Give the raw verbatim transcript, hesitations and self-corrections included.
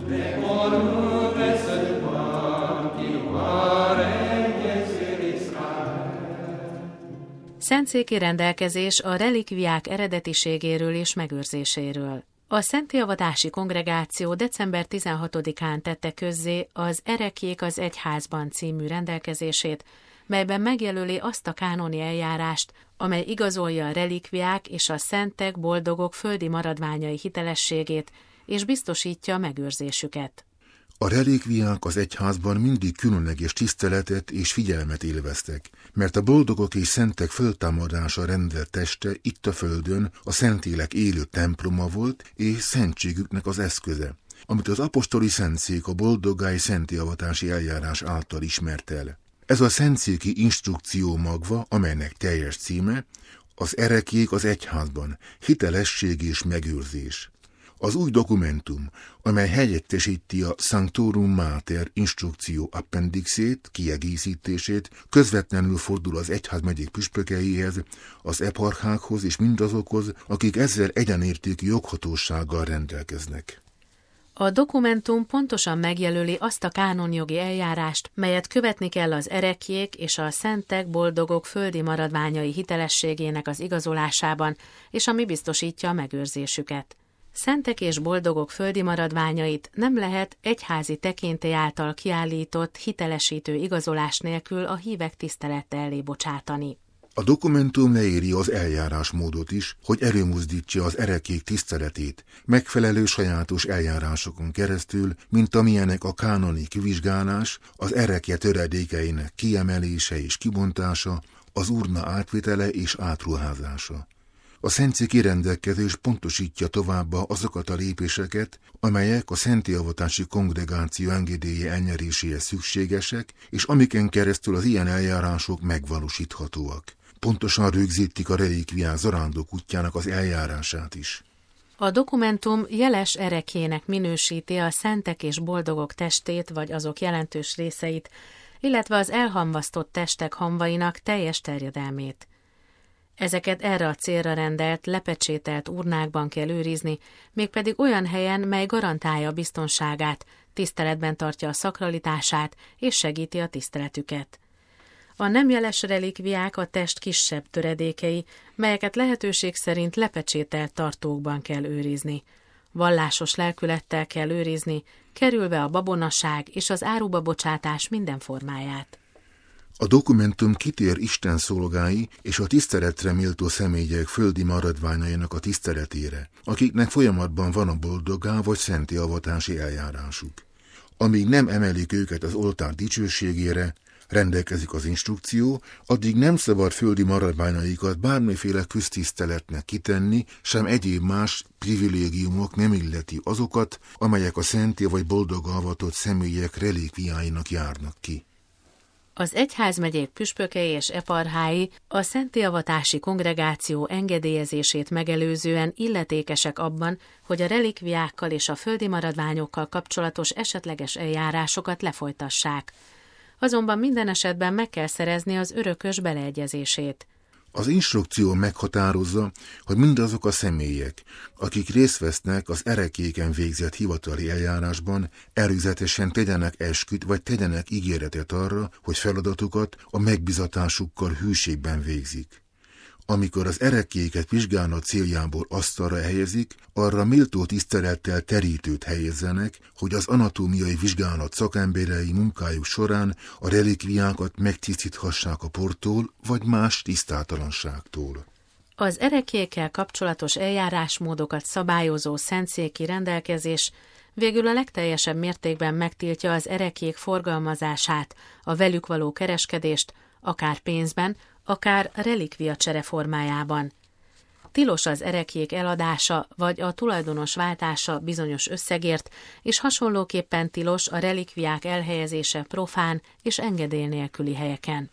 Szentszéki rendelkezés a relikviák eredetiségéről és megőrzéséről. A Szentélvatási Kongregáció december tizenhatodikán tette közzé az Ereklyék az egyházban című rendelkezését, melyben megjelöli azt a kánoni eljárást, amely igazolja a relikviák és a szentek, boldogok földi maradványai hitelességét, és biztosítja a megőrzésüket. A relikviák az egyházban mindig különleges tiszteletet és figyelmet élveztek, mert a boldogok és szentek föltámadása rendelt teste itt a földön a Szentlélek élő temploma volt és szentségüknek az eszköze, amit az apostoli szentszék a boldogály szentélvatási eljárás által ismert el. Ez a szentszéki instrukció magva, amelynek teljes címe az Ereklyék az egyházban, hitelesség és megőrzés. Az új dokumentum, amely helyettesíti a Sanctorum Mater instrukció appendixét, kiegészítését, közvetlenül fordul az egyházmegyék püspökeihez, az eparchákhoz és mindazokhoz, akik ezzel egyenértékű joghatósággal rendelkeznek. A dokumentum pontosan megjelöli azt a kánonjogi eljárást, melyet követni kell az ereklyék és a szentek, boldogok földi maradványai hitelességének az igazolásában, és ami biztosítja a megőrzésüket. Szentek és boldogok földi maradványait nem lehet egyházi tekintély által kiállított hitelesítő igazolás nélkül a hívek tisztelete elé bocsátani. A dokumentum leírja az eljárásmódot is, hogy előmozdítsa az ereklyék tiszteletét, megfelelő sajátos eljárásokon keresztül, mint amilyenek a kánoni kivizsgálás, az ereklye töredékeinek kiemelése és kibontása, az urna átvitele és átruházása. A szentszéki rendelkezés pontosítja továbbá azokat a lépéseket, amelyek a Szentélvatási Kongregáció engedélye elnyeréséhez szükségesek, és amiken keresztül az ilyen eljárások megvalósíthatóak. Pontosan rögzítik a relikviák zarándok útjának az eljárását is. A dokumentum jeles ereklyének minősíti a szentek és boldogok testét vagy azok jelentős részeit, illetve az elhamvasztott testek hamvainak teljes terjedelmét. Ezeket erre a célra rendelt, lepecsételt urnákban kell őrizni, mégpedig olyan helyen, mely garantálja a biztonságát, tiszteletben tartja a szakralitását és segíti a tiszteletüket. A nem jeles relikviák a test kisebb töredékei, melyeket lehetőség szerint lepecsételt tartókban kell őrizni. Vallásos lelkülettel kell őrizni, kerülve a babonaság és az áruba bocsátás minden formáját. A dokumentum kitér Isten szolgái és a tiszteletre méltó személyek földi maradványainak a tiszteletére, akiknek folyamatban van a boldoggá vagy szenti avatási eljárásuk. Amíg nem emelik őket az oltár dicsőségére, rendelkezik az instrukció, addig nem szabad földi maradványaikat bármiféle köztiszteletnek kitenni, sem egyéb más privilégiumok nem illeti azokat, amelyek a szenti vagy boldog avatott személyek relikviáinak járnak ki. Az egyházmegyék püspökei és eparchái a Szentélvatási Kongregáció engedélyezését megelőzően illetékesek abban, hogy a relikviákkal és a földi maradványokkal kapcsolatos esetleges eljárásokat lefolytassák. Azonban minden esetben meg kell szerezni az örökös beleegyezését. Az instrukció meghatározza, hogy mindazok a személyek, akik részt vesznek az ereklyéken végzett hivatali eljárásban, előzetesen tegyenek esküt vagy tegyenek ígéretet arra, hogy feladatukat a megbizatásukkal hűségben végzik. Amikor az ereklyéket vizsgálna céljából asztalra helyezik, arra méltó tisztelettel terítőt helyezzenek, hogy az anatómiai vizsgálat szakemberei munkájuk során a relikviákat megtisztíthassák a portól vagy más tisztátalanságtól. Az ereklyékkel kapcsolatos eljárásmódokat szabályozó szentszéki rendelkezés végül a legteljesebb mértékben megtiltja az ereklyék forgalmazását, a velük való kereskedést, akár pénzben, akár relikviacsere formájában. Tilos az ereklyék eladása vagy a tulajdonos váltása bizonyos összegért, és hasonlóképpen tilos a relikviák elhelyezése profán és engedély nélküli helyeken.